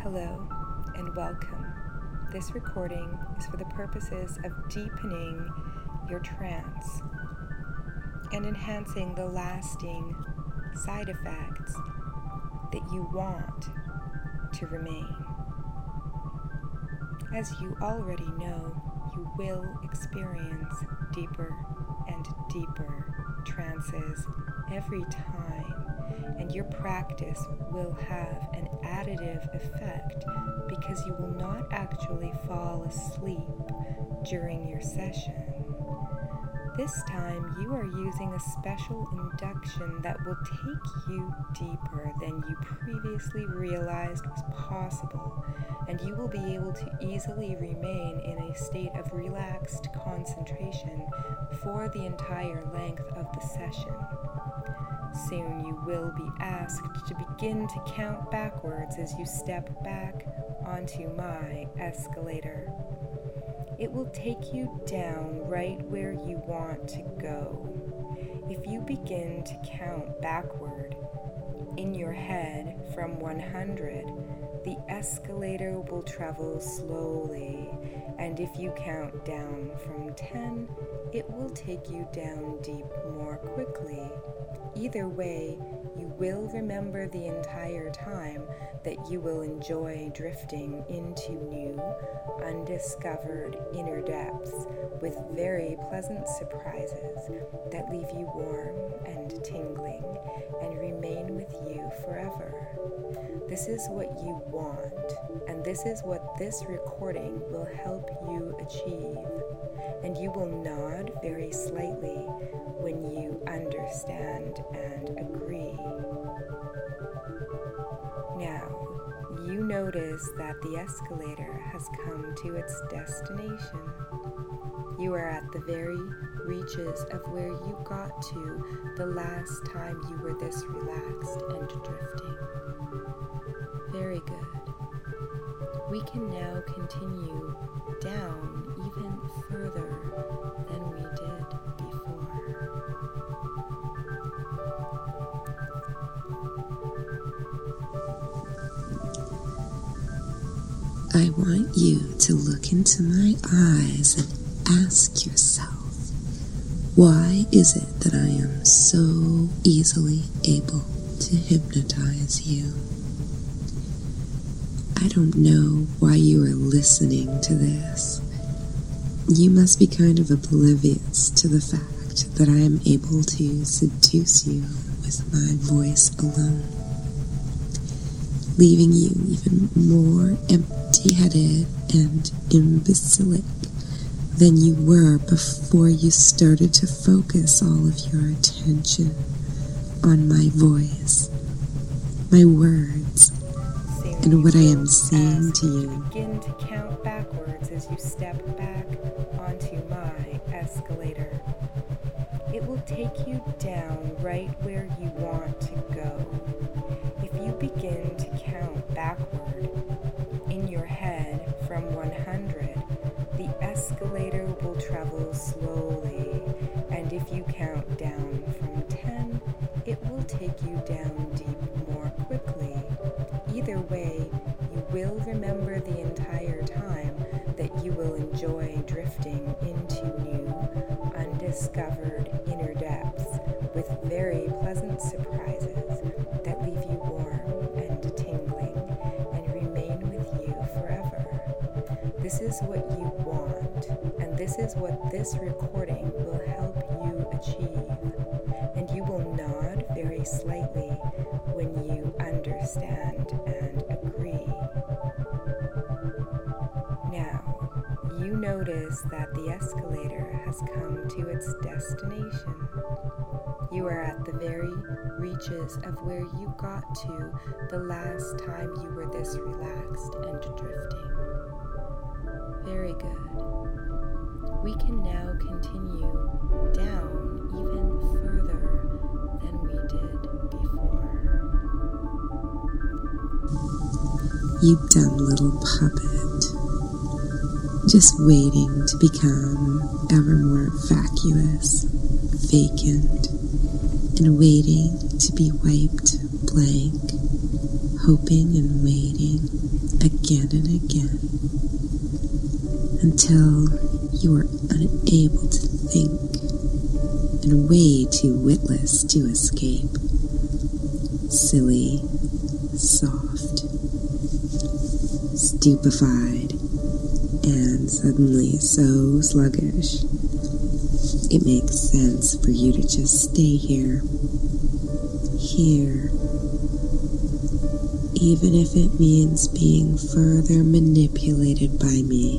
Hello and welcome. This recording is for the purposes of deepening your trance and enhancing the lasting side effects that you want to remain. As you already know, you will experience deeper and deeper trances every time, and your practice will have an additive effect because you will not actually fall asleep during your session. This time you are using a special induction that will take you deeper than you previously realized was possible, and you will be able to easily remain in a state of relaxed concentration for the entire length of the session. Soon you will be asked to begin to count backwards as you step back onto my escalator. It will take you down right where you want to go. If you begin to count backward in your head from 100, the escalator will travel slowly, and if you count down from 10, it will take you down deep more quickly. Either way, you will remember the entire time that you will enjoy drifting into new, undiscovered inner depths with very pleasant surprises that leave you warm and tingling and remain with you forever. This is what you want, and this is what this recording will help you achieve. And you will nod very slightly when you understand and agree. Now, you notice that the escalator has come to its destination. You are at the very reaches of where you got to the last time you were this relaxed and drifting. Very good. We can now continue down even further than we did before. I want you to look into my eyes and ask yourself, why is it that I am so easily able to hypnotize you? I don't know why you are listening to this. You must be kind of oblivious to the fact that I am able to seduce you with my voice alone, leaving you even more empty-headed and imbecilic than you were before you started to focus all of your attention on my voice, my words, and what I am saying to you. Begin to count backwards as you step back onto my escalator. It will take you down right where you want to go. If you begin to count backward in your head from 100, the escalator will travel slowly, and if you count down from 10, it will take you down deep more quickly. Either way, you will remember the entire time that you will enjoy drifting into new, undiscovered inner depths with very pleasant surprises that leave you warm and tingling and remain with you forever. This is what you want, and this is what this recording will help you achieve. And you will nod very slightly when you understand and agree. Now, you notice that the escalator has come to its destination. You are at the very reaches of where you got to the last time you were this relaxed and drifting. Very good. We can now continue down even further than we did before. You dumb little puppet, just waiting to become ever more vacuous, vacant, and waiting to be wiped blank, hoping and waiting again and again, until you are unable to think and way too witless to escape. Silly, soft, stupefied, and suddenly so sluggish, it makes sense for you to just stay here, even if it means being further manipulated by me.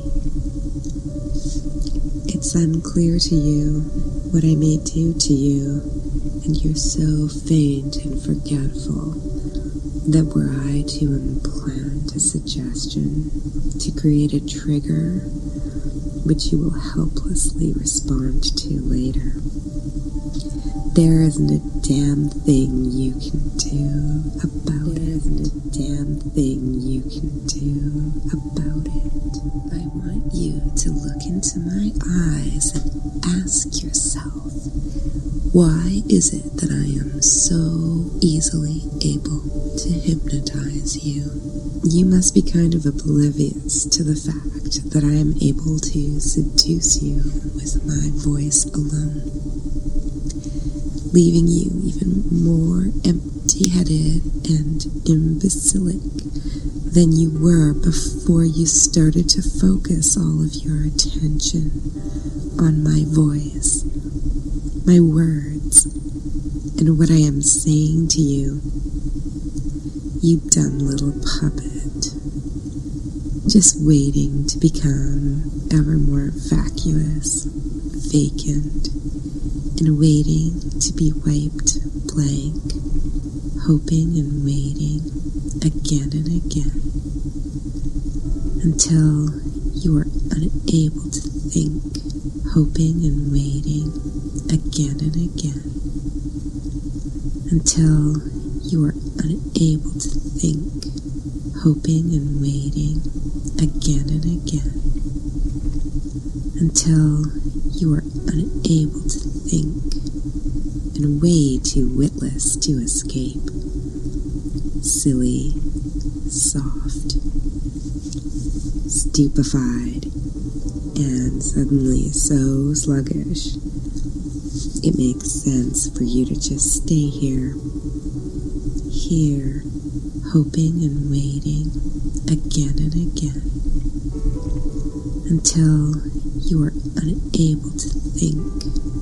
It's unclear to you what I may do to you, and you're so faint and forgetful that were I to implant a suggestion to create a trigger which you will helplessly respond to later, there isn't a damn thing you can do about it. There isn't a damn thing you can do about it. I want you to look into my eyes and ask yourself, why is it that I am so easily able to hypnotize you? You must be kind of oblivious to the fact that I am able to seduce you with my voice alone, leaving you even more empty-headed and imbecilic than you were before you started to focus all of your attention on my voice, my words, and what I am saying to you. You dumb little puppet, just waiting to become ever more vacuous, vacant, and waiting to be wiped blank, hoping and waiting again and again, until you are unable to think, hoping and waiting again and again, until you are unable to think, hoping and waiting again and again, until you are unable to think and way too witless to escape. Silly, soft, stupefied, and suddenly so sluggish, it makes sense for you to just stay here, hoping and waiting again and again, until you are unable to think,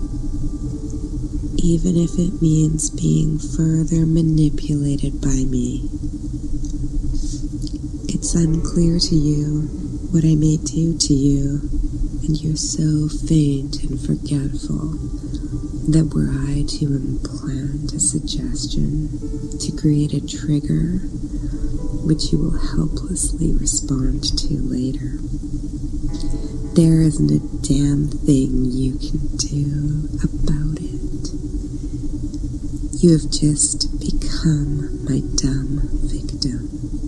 even if it means being further manipulated by me. It's unclear to you what I may do to you, and you're so faint and forgetful that were I to implant a suggestion to create a trigger which you will helplessly respond to later, there isn't a damn thing you can do about it. You have just become my dumb victim,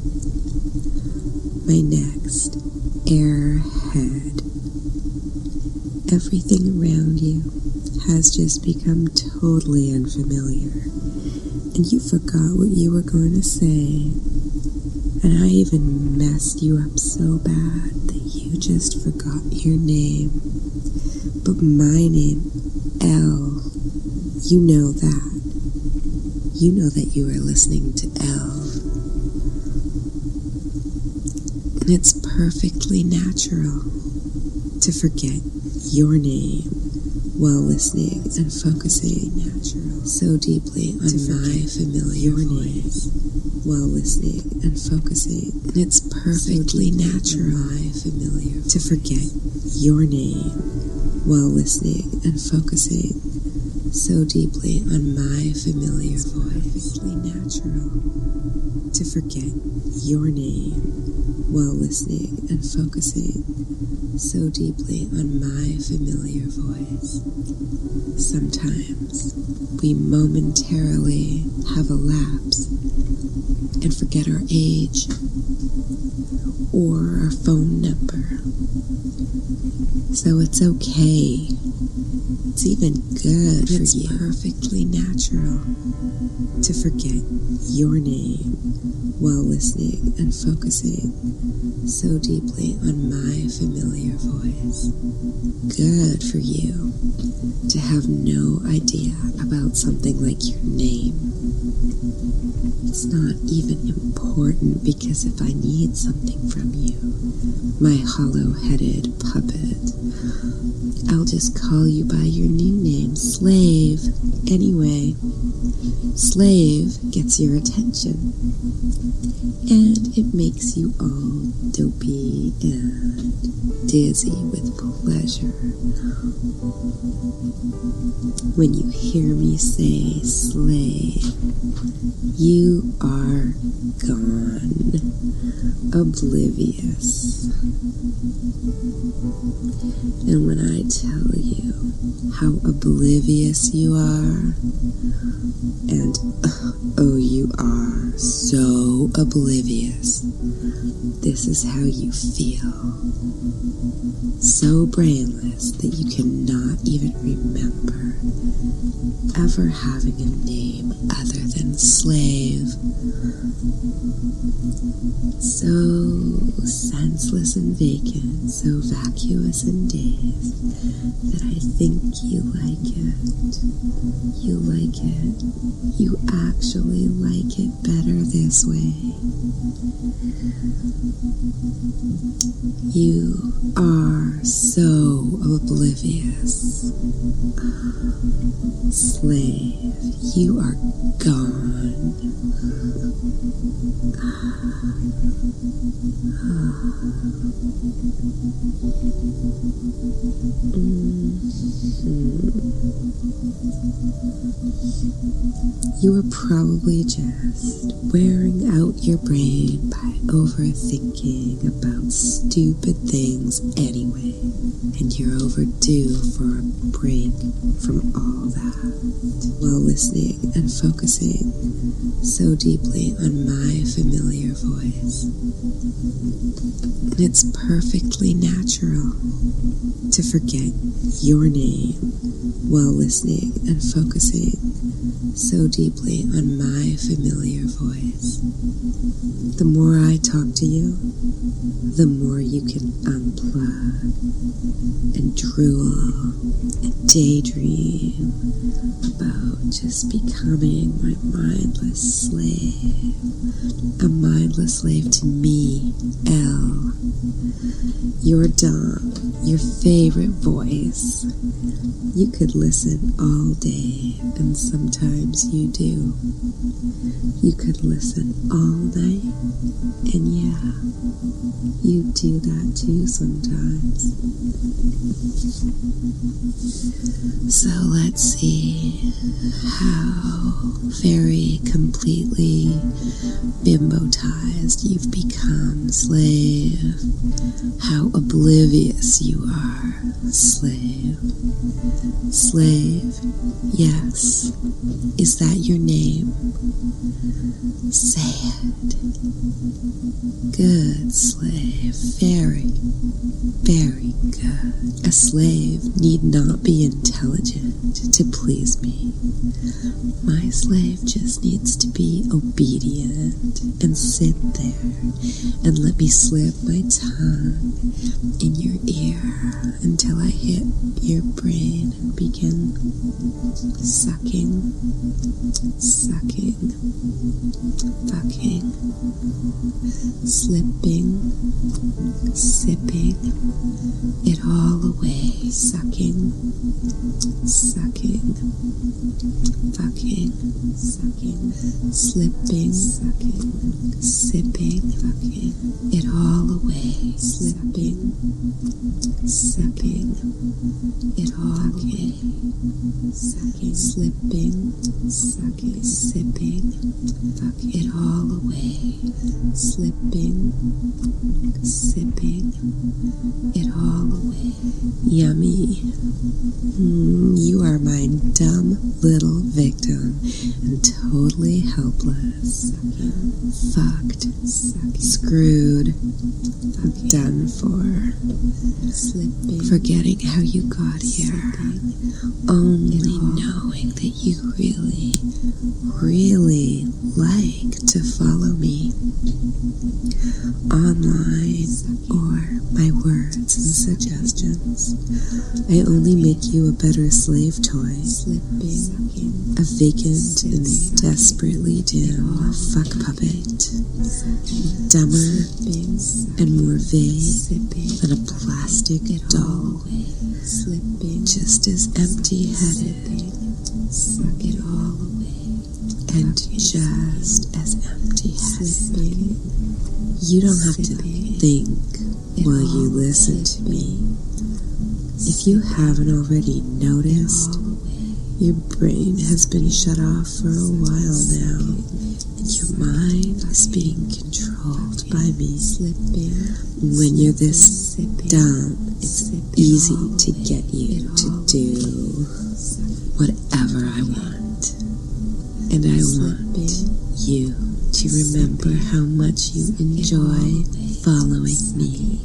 my next airhead. Everything around you has just become totally unfamiliar, and you forgot what you were going to say, and I even messed you up so bad that you just forgot your name. But my name, Elle, you know that. You know that you are listening to Elle. And it's perfectly natural to forget your name while listening and focusing so deeply on my familiar voice while listening and focusing. And it's perfectly natural to forget your name while listening and focusing so deeply on my familiar voice. Perfectly natural to forget your name while listening and focusing so deeply on my familiar voice. Sometimes we momentarily have a lapse and forget our age or our phone number. So it's okay. It's even good for It's perfectly natural to forget your name while listening and focusing so deeply on my familiar voice. Good for you to have no idea about something like your name. It's not even important, because if I need something from you, my hollow-headed puppet, I'll just call you by your new name, Slave. Anyway, Slave gets your attention, and it makes you all dopey and dizzy with pleasure. When you hear me say slave, you are gone, oblivious. And when I tell you how oblivious you are, and oh, you are so oblivious, this is how you feel. So brainless that you cannot even remember ever having a name other than Slave. So senseless and vacant, so vacuous and dazed, that I think you like it. You like it. You actually like it better this way. You are so oblivious. Slave, you are gone. You are probably just wearing out your brain by overthinking about stupid things anyway, and you're overdue for a break from all that, while listening and focusing so deeply on my familiar voice. And it's perfectly natural to forget your name while listening and focusing so deeply on my familiar voice. The more I talk to you, the more you can unplug and drool and daydream about just becoming my mindless slave. A mindless slave to me, Elle. Your Dom, your favorite voice. You could listen all day, and sometimes you do. You could listen all night, and yeah, you do that too sometimes. So let's see how very completely bimbotized you've become, Slave. How oblivious you are, Slave. Slave, yes. Is that your name? Say it. Good, Slave. Very, very good. A slave need not be intelligent to please me. My slave just needs to be obedient and sit there and let me slip my tongue in your ear until I hit your brain and begin sucking, fucking, slipping, sipping it all away, sucking, fucking, slipping, sipping, fucking it all away, slipping, sipping it all away, slipping, sipping, fuck it all away, slipping, sipping it all away. Yum. dummy. You are my dumb little victim and totally helpless. Fucked, screwed, done for. Forgetting how you got here. Only knowing that you really, really like to follow me. Online or my words and suggestions. I only make you a better slave toy. A vacant and desperately dim fuck puppet. Dumber and more vague than a plastic doll. Just as empty-headed and just as empty-headed. You don't have to think while you listen to me. If you haven't already noticed, your brain has been shut off for a while now, and your mind is being controlled by me. When you're this dumb, it's easy to get you to do whatever I want. And I want you to remember how much you enjoy following me.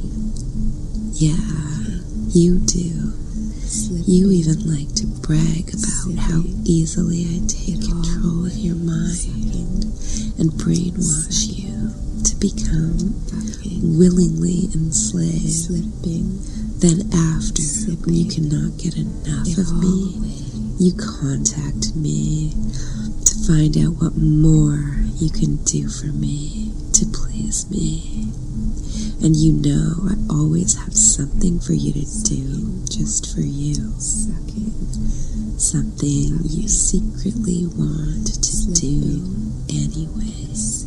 Yeah, you do. You even like to brag about how easily I take control of your mind and brainwash you to become willingly enslaved. Then after, when you cannot get enough of me, you contact me to find out what more you can do for me to please me. And you know I always have something for you to do just for you. Something you secretly want to do anyway.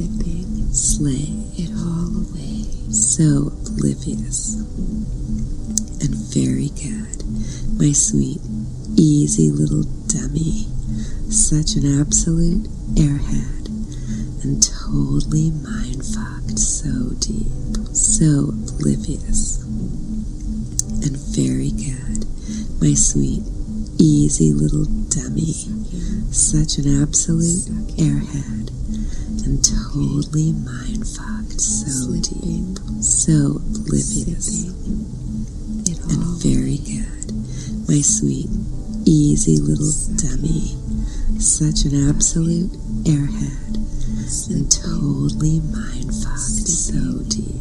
Slay it all away. So oblivious. And very good. My sweet, easy little dummy. Such an absolute airhead. And totally mind-fucked so deep. So oblivious. And very good. My sweet, easy little dummy. Such an absolute airhead. And totally mind-fucked so deep. So oblivious. And very good. My sweet, easy little dummy. Such an absolute airhead. And totally mind-fucked so deep.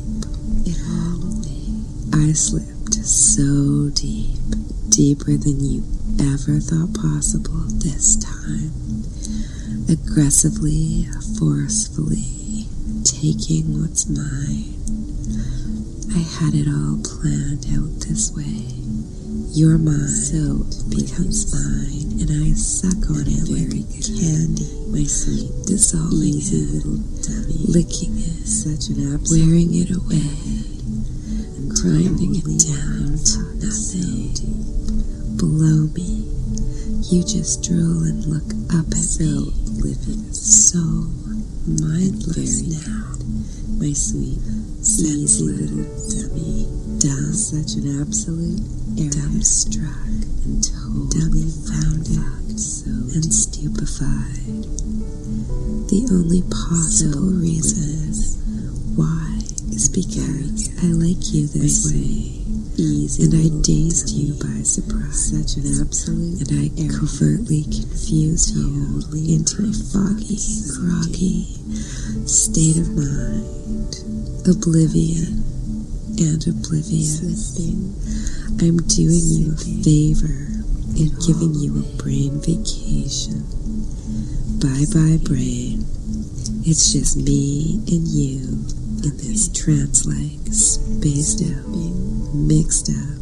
I slipped so deep, deeper than you ever thought possible this time. Aggressively, forcefully, taking what's mine. I had it all planned out this way. You're mine, so it becomes mine, and I suck on it like candy. My sweet, dissolving easy little dummy, licking it, such an absolute, wearing it away, and grinding it down to nothing. Below me, you just drool and look up at me, oblivious, so mindless now. My sweet, easy little dummy, dumb, such an absolute dumbstruck and totally dumbfounded and stupefied. The only possible reason why is because I like you this way. Easy, and I dazed you by surprise. Such an absolute, and I covertly confused you into a foggy, groggy state of mind, oblivion and oblivious. I'm doing you a favor in giving you a brain vacation. Bye-bye, brain. It's just me and you in this trance-like, spaced out, mixed up,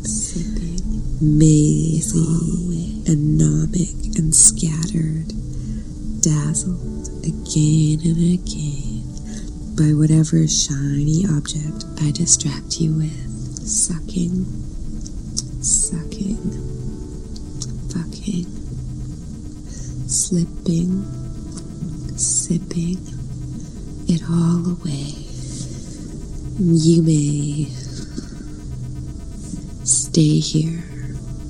mazy, anomic, and scattered, dazzled again and again by whatever shiny object I distract you with. Sucking, fucking, slipping, sipping it all away. You may stay here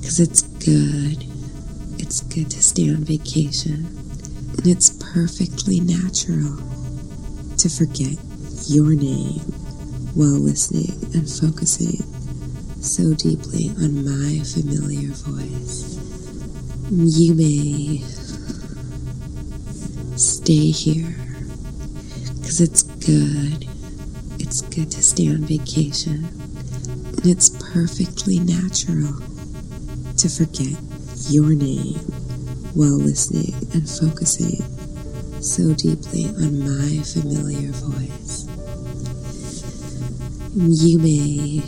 'Cause it's good. It's good to stay on vacation. And it's perfectly natural to forget your name while listening and focusing so deeply on my familiar voice. You may stay here, 'cause it's good. It's good to stay on vacation. And it's perfectly natural to forget your name while listening and focusing so deeply on my familiar voice. You may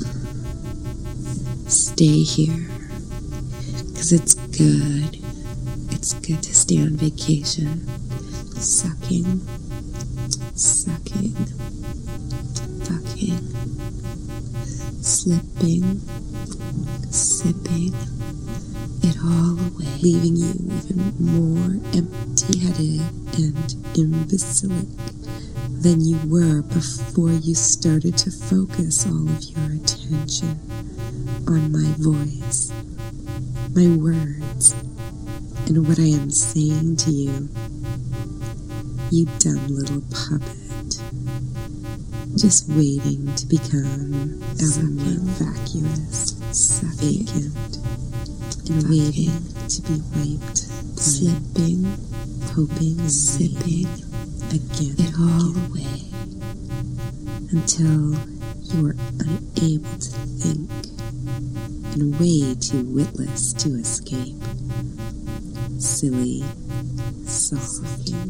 stay here, 'cause it's good. It's good to stay on vacation. Sucking, sucking, fucking, slipping, sipping it all away, leaving you even more empty-headed and imbecilic than you were before you started to focus all of your attention on my voice, my words, and what I am saying to you. You dumb little puppet, just waiting to become ever more vacuous, vacant, and waiting to be wiped, slipping, hoping, and sipping again it all away until you are unable to think and way too witless to escape. Silly, soft,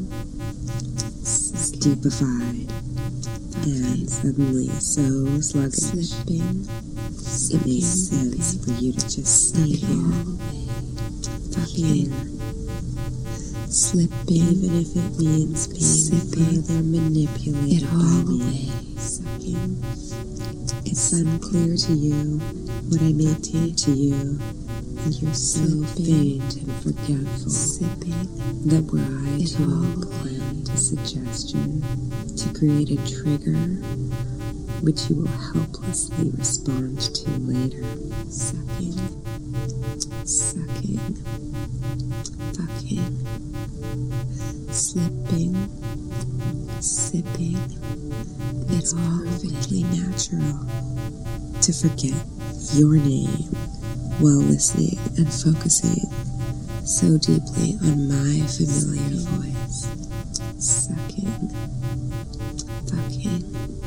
stupefied, and suddenly so sluggish, it makes sense for you to just stay here, fucking, slipping, even if it means being further manipulated by me. Sucking. It's unclear to you what I may do to you, and you're so faint and forgetful that were I to implant a suggestion to create a trigger which you will helplessly respond to later. Sucking, sucking, fucking, slipping, sipping. It's perfectly natural to forget your name while listening and focusing so deeply on my familiar voice. Sucking, fucking,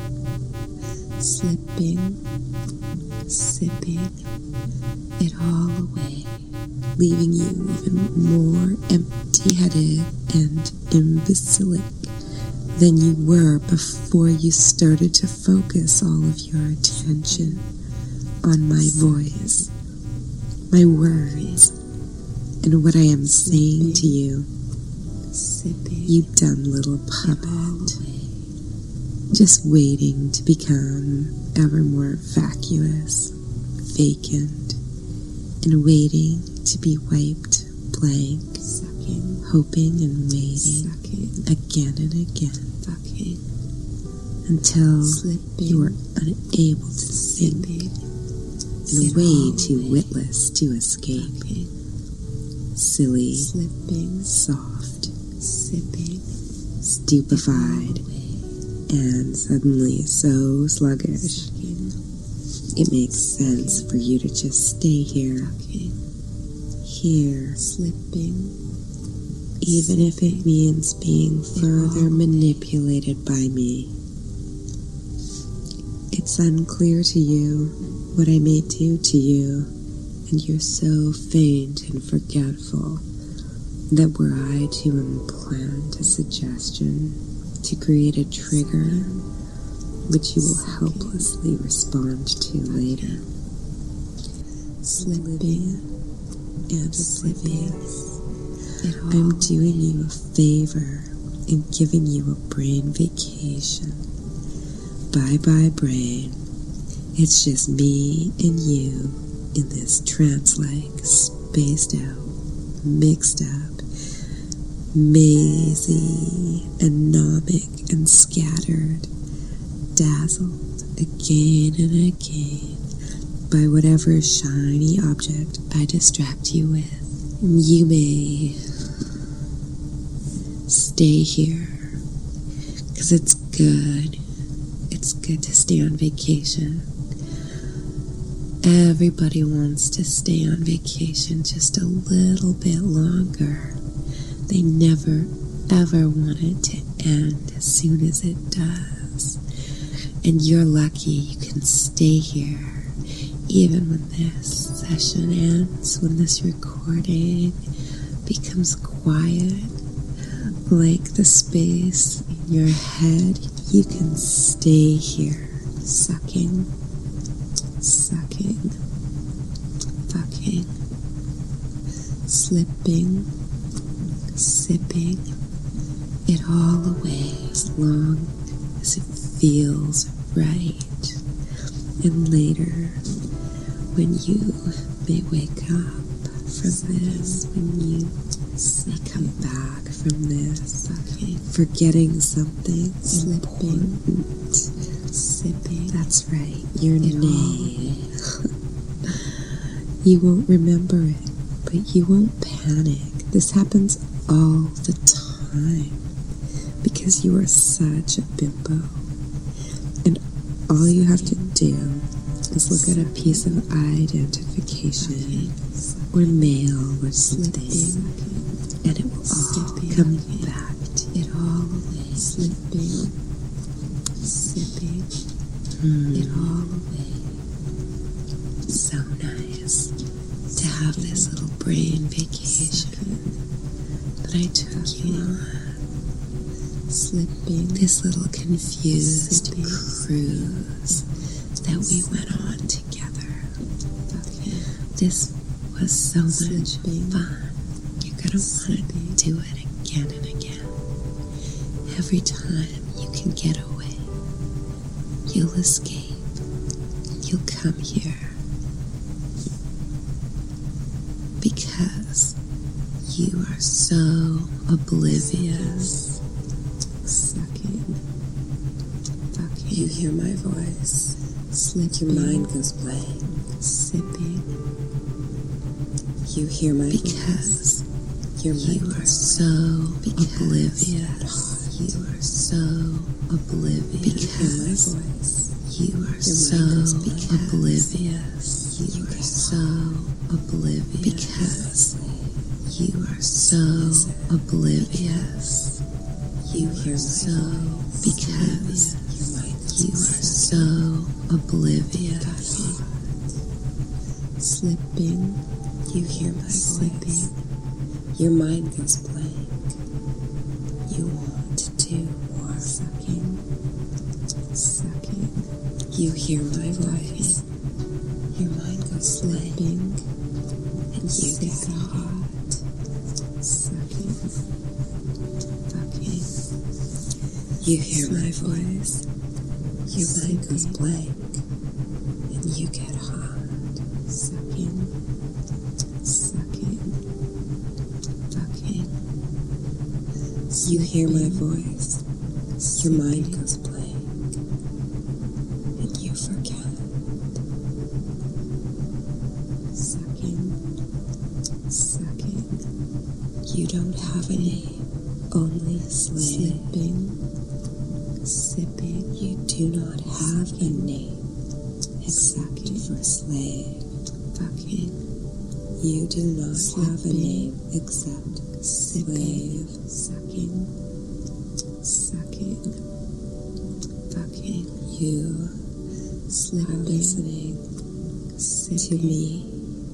slipping, sipping it all away, leaving you even more empty-headed and imbecilic than you were before you started to focus all of your attention on my voice, my words, and what I am saying to you. You dumb little puppet, just waiting to become ever more vacuous, vacant, and waiting to be wiped blank, hoping and waiting again and again, until you are unable to think and way too witless to escape. Silly, soft, stupefied, and suddenly so sluggish, it makes sense for you to just stay here, even if it means being further manipulated by me. It's unclear to you what I may do to you, and you're so faint and forgetful that were I to implant a suggestion to create a trigger which you will helplessly respond to later. Slipping and oblivious, I'm doing you a favor in giving you a brain vacation. Bye-bye, brain. It's just me and you in this trance-like, spaced out, mixed up, mazy, anomic, and scattered, dazzled again and again by whatever shiny object I distract you with. You may stay here, because it's good. It's good to stay on vacation. Everybody wants to stay on vacation just a little bit longer. They never, ever want it to end as soon as it does. And you're lucky you can stay here, even when this session ends, when this recording becomes quiet, like the space in your head. You can stay here, sucking, fucking, slipping, sipping it all away as long as it feels right. And later, when you may wake up from this, when you may come back from this, forgetting something important, sipping. That's right, your name. You won't remember it, but you won't panic. This happens all the time because you are such a bimbo. And all you have to do is look at a piece of identification or mail or something, and it will all come back to it all away. Slipping, sipping, it all away. So nice to have this little brain vacation that I took you on. Slipping, this little confused cruise that we went on together. This was so much fun. You're gonna want to do it again and again. Every time you can get away, you'll escape. You'll come here. Because you are so oblivious. Sucking. You hear my voice. Your mind goes blank. Sipping. You hear my voice. Your mind you are so oblivious. You are so oblivious. Because you are so oblivious. You are so oblivious. Because you are so oblivious. You hear so because you are so oblivious. Slipping. You hear my voice. Your mind goes blank. You want to do more. Sucking. You hear my voice. Your mind goes blank. And you get hot. Sucking. Fucking. You hear my voice. Your mind goes blank. And you get hot. Sucking. You hear my voice, your mind goes blank, and you forget. Sucking. You don't have a name, only a slave. Sipping. You do not have a name, except for slave. Fucking. You do not have a name, except slave. Sucking. Fucking. You are listening to me.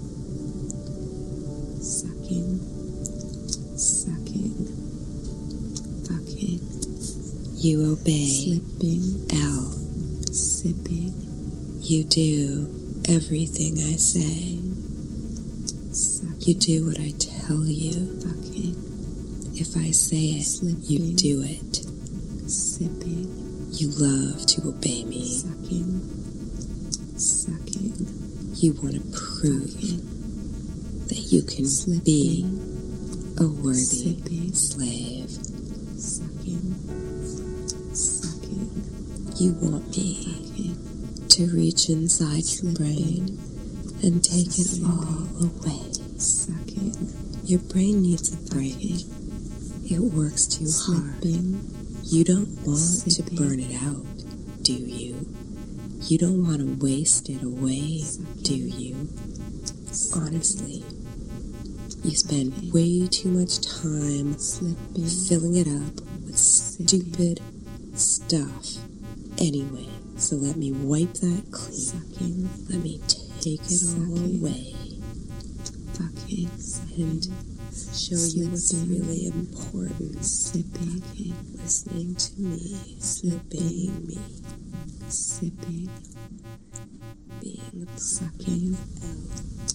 Sucking. Fucking. You obey. Slipping. L. Sipping. You do everything I say. Sucking. You do what I tell you. Fucking. If I say it, you do it. Sipping. You love to obey me. Sucking. You want to prove that you can be a worthy slave. Sucking. You want me to reach inside your brain and take it all away. Sucking. Your brain needs a break. It works too hard. You don't want to burn it out, do you? You don't want to waste it away, do you? Honestly, you spend way too much time filling it up with stupid stuff. Anyway, so let me wipe that clean. Let me take it all away. And show you what's really important. Listening to me, obeying me, being sucking out,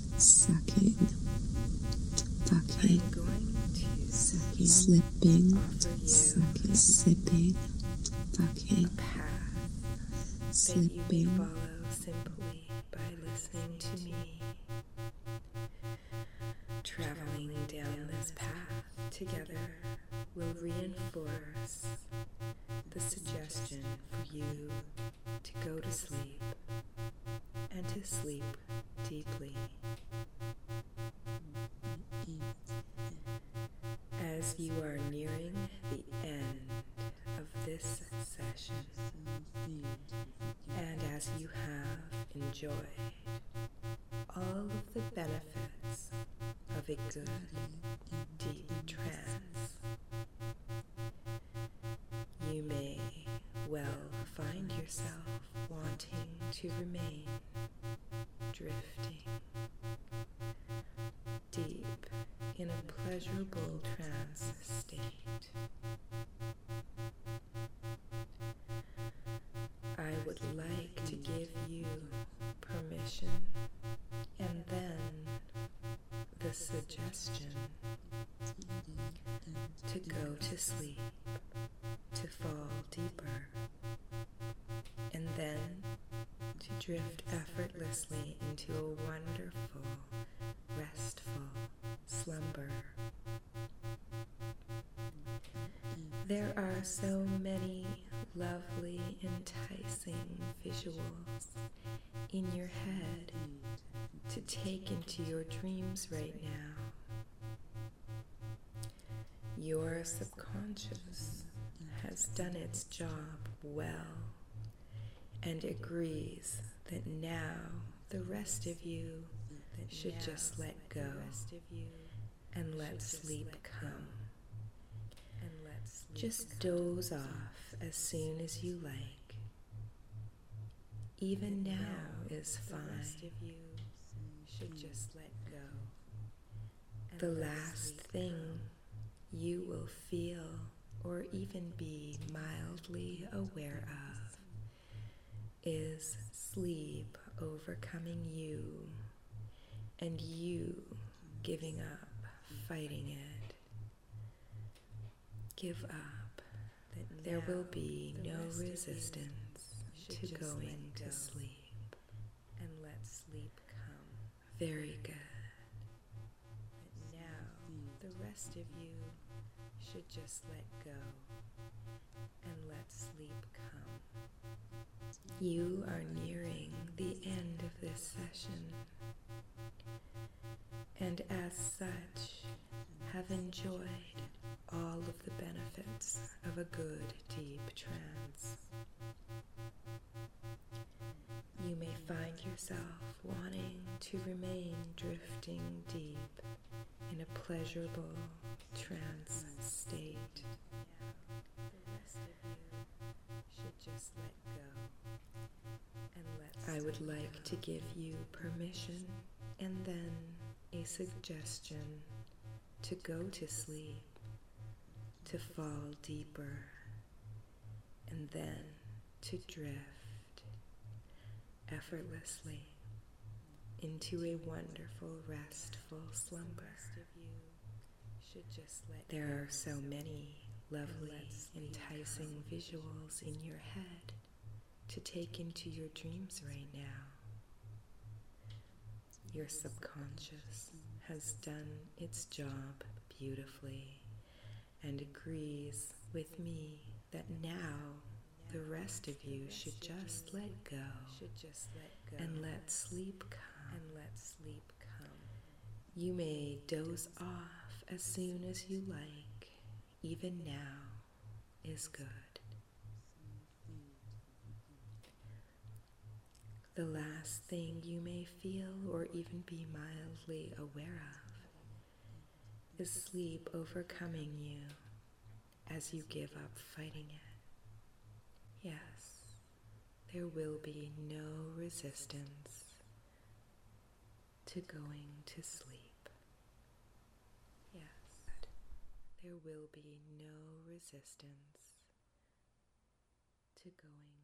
I'm going to slipping, offer you sipping, a path that you may follow simply by listening to me. Traveling down this path together will reinforce the suggestion for you to go to sleep and to sleep deeply. As you are nearing the end of this session, and as you have enjoyed all of the benefits of a good, deep trance, you may well find yourself wanting to remain drifting deep in a pleasurable trance state. I would like to give you permission and then the suggestion to go to sleep, to fall deeper, and then to drift effortlessly into a wonderful, restful slumber. There are so many lovely, enticing visuals in your head to take into your dreams right now. Your subconscious has done its job well and agrees that now the rest of you should just let go and let sleep come. Just doze off as soon as you like. Even now is fine. Should just let go. The last thing you will feel or even be mildly aware of is sleep overcoming you and you giving up, fighting it. Give up. There will be no resistance to going to sleep. And let sleep come. Very good. Now, the rest of you should just let go and let sleep come. You are nearing the end of this session, and as such, have enjoyed all of the benefits of a good deep trance. You may find yourself wanting to remain drifting deep in a pleasurable trance state. The rest of you should just let go and let I would like to give you permission and then a suggestion to go to sleep, to fall deeper, and then to drift effortlessly into a wonderful, restful slumber. There are so many lovely, enticing visuals in your head to take into your dreams right now. Your subconscious has done its job beautifully and agrees with me that now the rest of you should just let go and let sleep come. and let sleep come. You may doze off as soon as you like. Even now is good. The last thing you may feel or even be mildly aware of is sleep overcoming you as you give up fighting it. Yes, there will be no resistance to going to sleep. Yes, there will be no resistance to going